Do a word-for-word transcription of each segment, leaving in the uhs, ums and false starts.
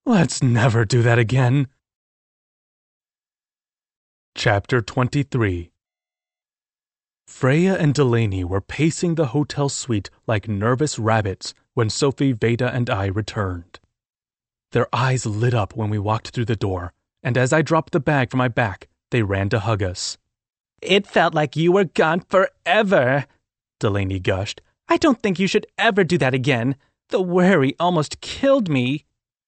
Let's never do that again. Chapter twenty-three. Freya and Delaney were pacing the hotel suite like nervous rabbits when Sophie, Veda, and I returned. Their eyes lit up when we walked through the door, and as I dropped the bag from my back, they ran to hug us. It felt like you were gone forever, Delaney gushed. I don't think you should ever do that again. The worry almost killed me.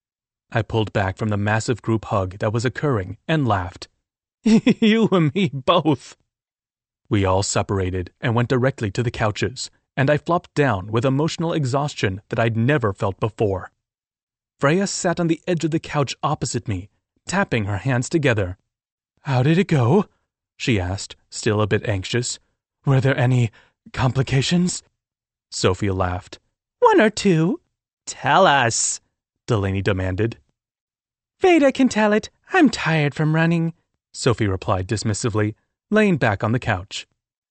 I pulled back from the massive group hug that was occurring and laughed. You and me both. We all separated and went directly to the couches, and I flopped down with emotional exhaustion that I'd never felt before. Freya sat on the edge of the couch opposite me, tapping her hands together. How did it go? She asked, still a bit anxious. Were there any complications? Sophie laughed. One or two. Tell us, Delaney demanded. Veda can tell it. I'm tired from running, Sophie replied dismissively, laying back on the couch.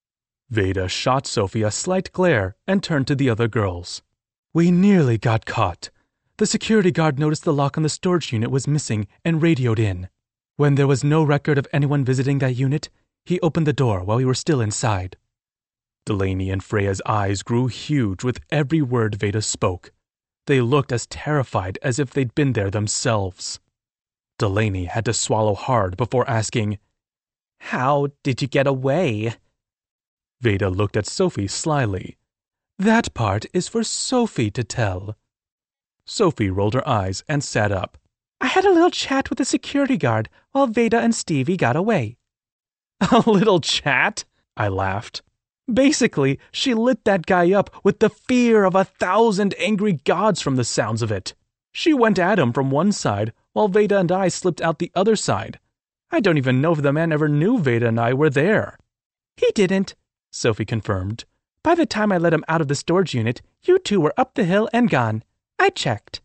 Veda shot Sophie a slight glare and turned to the other girls. We nearly got caught. The security guard noticed the lock on the storage unit was missing and radioed in. When there was no record of anyone visiting that unit, he opened the door while we were still inside. Delaney and Freya's eyes grew huge with every word Veda spoke. They looked as terrified as if they'd been there themselves. Delaney had to swallow hard before asking, How did you get away? Veda looked at Sophie slyly. That part is for Sophie to tell. Sophie rolled her eyes and sat up. I had a little chat with the security guard while Veda and Stevie got away. A little chat? I laughed. Basically, she lit that guy up with the fear of a thousand angry gods from the sounds of it. She went at him from one side, while Veda and I slipped out the other side. I don't even know if the man ever knew Veda and I were there. He didn't, Sophie confirmed. By the time I let him out of the storage unit, you two were up the hill and gone. I checked.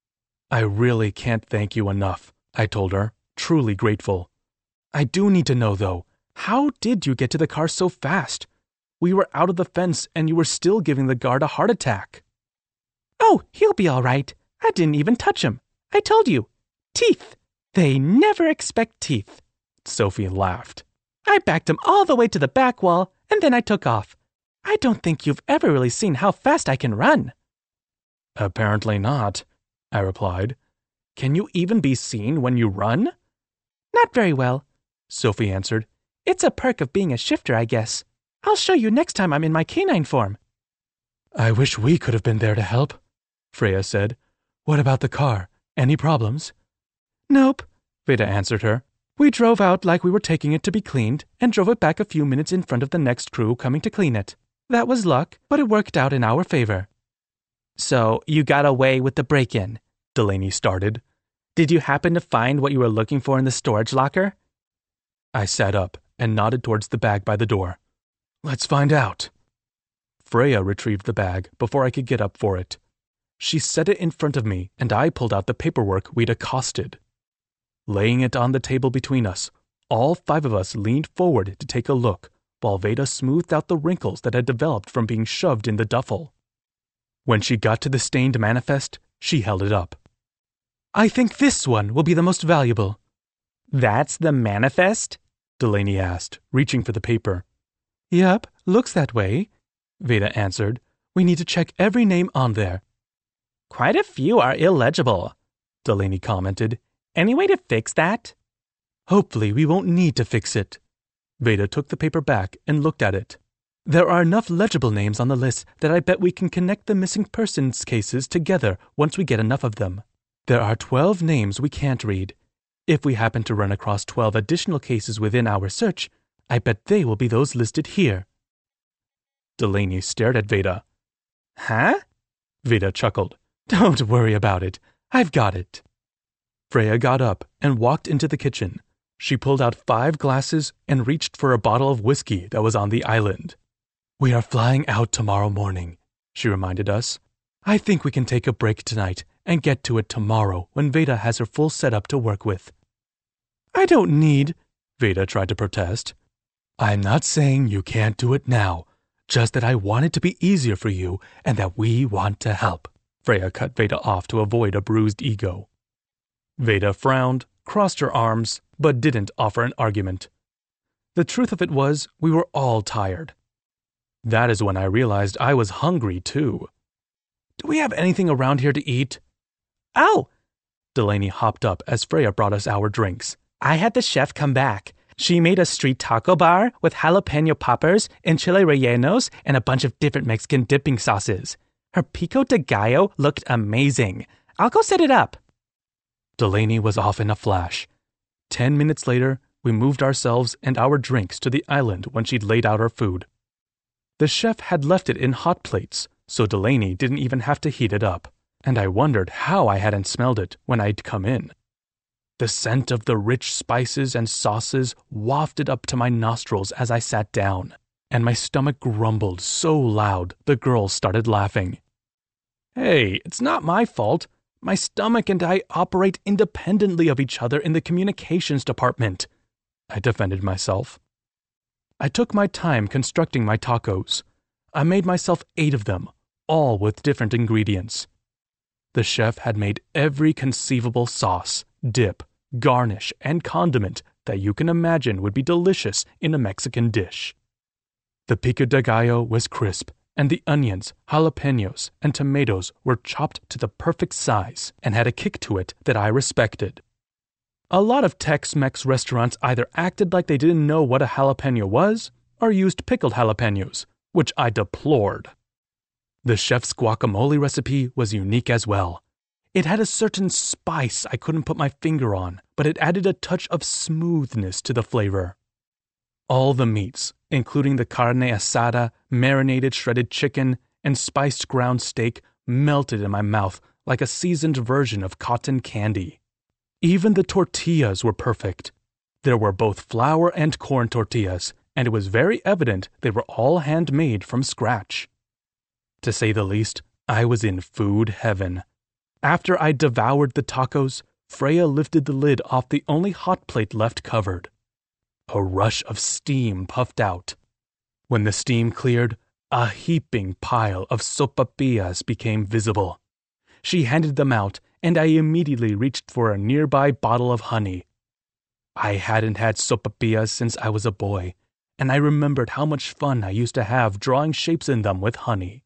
I really can't thank you enough, I told her, truly grateful. I do need to know, though, how did you get to the car so fast? We were out of the fence and you were still giving the guard a heart attack. Oh, he'll be all right. I didn't even touch him. I told you. Teeth. They never expect teeth. Sophie laughed. I backed him all the way to the back wall and then I took off. I don't think you've ever really seen how fast I can run. Apparently not, I replied. Can you even be seen when you run? Not very well, Sophie answered. It's a perk of being a shifter, I guess. I'll show you next time I'm in my canine form. I wish we could have been there to help, Freya said. What about the car? Any problems? Nope, Veda answered her. We drove out like we were taking it to be cleaned and drove it back a few minutes in front of the next crew coming to clean it. That was luck, but it worked out in our favor. So you got away with the break-in, Delaney started. Did you happen to find what you were looking for in the storage locker? I sat up and nodded towards the bag by the door. Let's find out. Freya retrieved the bag before I could get up for it. She set it in front of me and I pulled out the paperwork we'd accosted. Laying it on the table between us, all five of us leaned forward to take a look while Veda smoothed out the wrinkles that had developed from being shoved in the duffel. When she got to the stained manifest, she held it up. I think this one will be the most valuable. That's the manifest? Delaney asked, reaching for the paper. Yep, looks that way, Veda answered. We need to check every name on there. Quite a few are illegible, Delaney commented. Any way to fix that? Hopefully we won't need to fix it. Veda took the paper back and looked at it. There are enough legible names on the list that I bet we can connect the missing persons cases together once we get enough of them. There are twelve names we can't read. If we happen to run across twelve additional cases within our search, I bet they will be those listed here. Delaney stared at Veda. Huh? Veda chuckled. Don't worry about it. I've got it. Freya got up and walked into the kitchen. She pulled out five glasses and reached for a bottle of whiskey that was on the island. We are flying out tomorrow morning, she reminded us. I think we can take a break tonight and get to it tomorrow when Veda has her full setup to work with. I don't need, Veda tried to protest. I'm not saying you can't do it now, just that I want it to be easier for you and that we want to help. Freya cut Veda off to avoid a bruised ego. Veda frowned, crossed her arms, but didn't offer an argument. The truth of it was, we were all tired. That is when I realized I was hungry too. Do we have anything around here to eat? Oh! Delaney hopped up as Freya brought us our drinks. I had the chef come back. She made a street taco bar with jalapeno poppers and chile rellenos and a bunch of different Mexican dipping sauces. Her pico de gallo looked amazing. I'll go set it up. Delaney was off in a flash. Ten minutes later, we moved ourselves and our drinks to the island when she'd laid out our food. The chef had left it in hot plates, so Delaney didn't even have to heat it up, and I wondered how I hadn't smelled it when I'd come in. The scent of the rich spices and sauces wafted up to my nostrils as I sat down, and my stomach grumbled so loud the girls started laughing. Hey, it's not my fault. My stomach and I operate independently of each other in the communications department, I defended myself. I took my time constructing my tacos. I made myself eight of them, all with different ingredients. The chef had made every conceivable sauce, dip, garnish, and condiment that you can imagine would be delicious in a Mexican dish. The pico de gallo was crisp, and the onions, jalapenos, and tomatoes were chopped to the perfect size and had a kick to it that I respected. A lot of Tex-Mex restaurants either acted like they didn't know what a jalapeno was or used pickled jalapenos, which I deplored. The chef's guacamole recipe was unique as well. It had a certain spice I couldn't put my finger on, but it added a touch of smoothness to the flavor. All the meats, including the carne asada, marinated shredded chicken, and spiced ground steak, melted in my mouth like a seasoned version of cotton candy. Even the tortillas were perfect. There were both flour and corn tortillas, and it was very evident they were all handmade from scratch. To say the least, I was in food heaven. After I devoured the tacos, Freya lifted the lid off the only hot plate left covered. A rush of steam puffed out. When the steam cleared, a heaping pile of sopapillas became visible. She handed them out, and I immediately reached for a nearby bottle of honey. I hadn't had sopapillas since I was a boy, and I remembered how much fun I used to have drawing shapes in them with honey.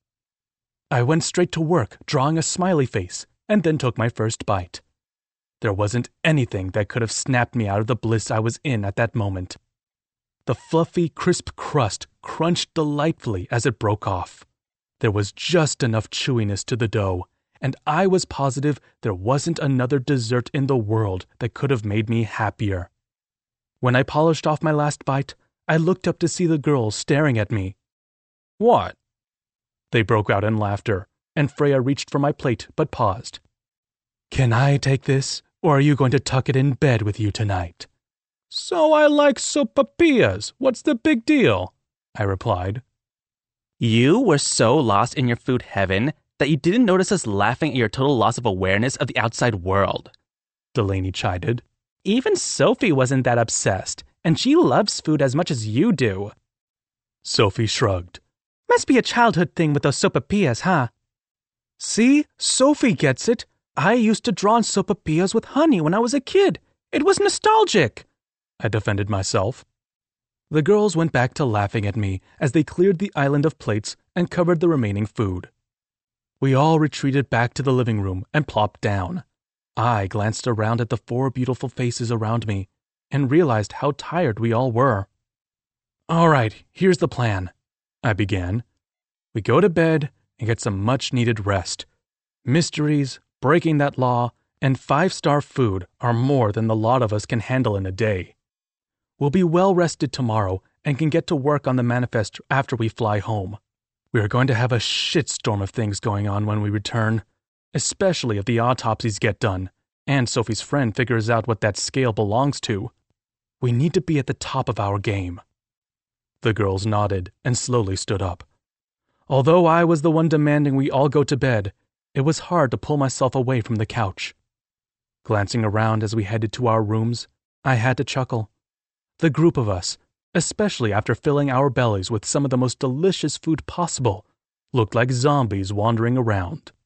I went straight to work drawing a smiley face, and then took my first bite. There wasn't anything that could have snapped me out of the bliss I was in at that moment. The fluffy, crisp crust crunched delightfully as it broke off. There was just enough chewiness to the dough, and I was positive there wasn't another dessert in the world that could have made me happier. When I polished off my last bite, I looked up to see the girls staring at me. What? They broke out in laughter, and Freya reached for my plate but paused. Can I take this, or are you going to tuck it in bed with you tonight? So I like sopapillas. What's the big deal? I replied. You were so lost in your food heaven that you didn't notice us laughing at your total loss of awareness of the outside world, Delaney chided. Even Sophie wasn't that obsessed, and she loves food as much as you do. Sophie shrugged. Must be a childhood thing with those sopapillas, huh? See, Sophie gets it. I used to draw on sopapillas with honey when I was a kid. It was nostalgic, I defended myself. The girls went back to laughing at me as they cleared the island of plates and covered the remaining food. We all retreated back to the living room and plopped down. I glanced around at the four beautiful faces around me and realized how tired we all were. All right, here's the plan, I began. We go to bed and get some much-needed rest. Mysteries, breaking that law, and five-star food are more than the lot of us can handle in a day. We'll be well-rested tomorrow and can get to work on the manifest after we fly home. We are going to have a shitstorm of things going on when we return, especially if the autopsies get done, and Sophie's friend figures out what that scale belongs to. We need to be at the top of our game. The girls nodded and slowly stood up. Although I was the one demanding we all go to bed, it was hard to pull myself away from the couch. Glancing around as we headed to our rooms, I had to chuckle. The group of us, especially after filling our bellies with some of the most delicious food possible, looked like zombies wandering around.